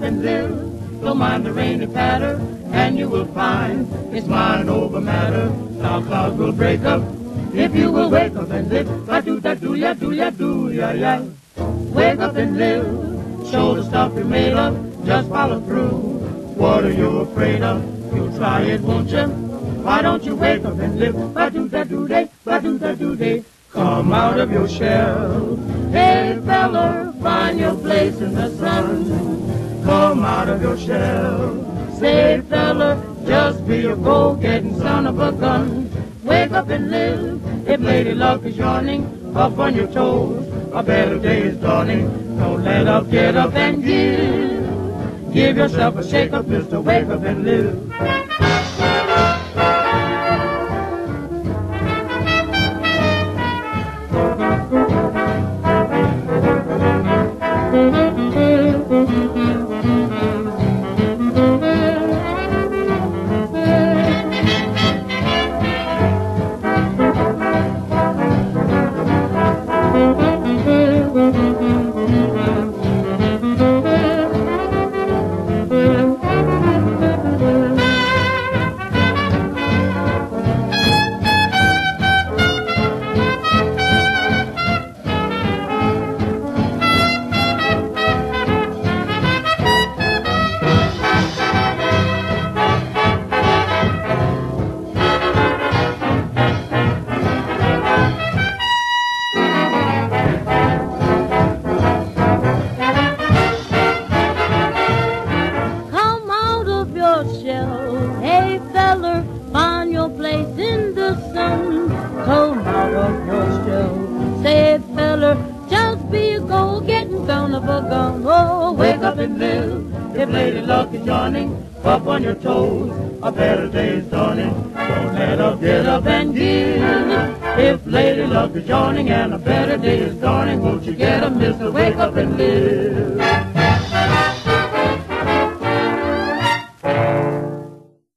and live. Don't mind the rainy patter, and you will find it's mind over matter. Dark clouds will break up if you will wake up and live. Ba-do-da-do-ya-do-ya-do-ya-do-ya. Wake up and live. Show the stuff you're made of. Just follow through. What are you afraid of? You'll try it, won't you? Why don't you wake up and live? Ba-do-da-do-day, ba-do-da-do-day. Come out of your shell. Hey, fella, find your place in the sun. Come out of your shell. Say, fella, just be a go-getting son of a gun. Wake up and live. If Lady Luck is yawning, up on your toes, a better day is dawning. Don't let up, get up and give. Give yourself a shake-up, mister, wake up and live. Hey feller, find your place in the sun. Come out of your shell. Say feller, just be a go-getting son of a gun. Oh, Wake up and live. If Lady Luck is yawning, up on your toes, a better day is dawning. Don't let up, get up and give. If Lady Luck is yawning and a better day is dawning, won't you get up, mister? Wake up and live.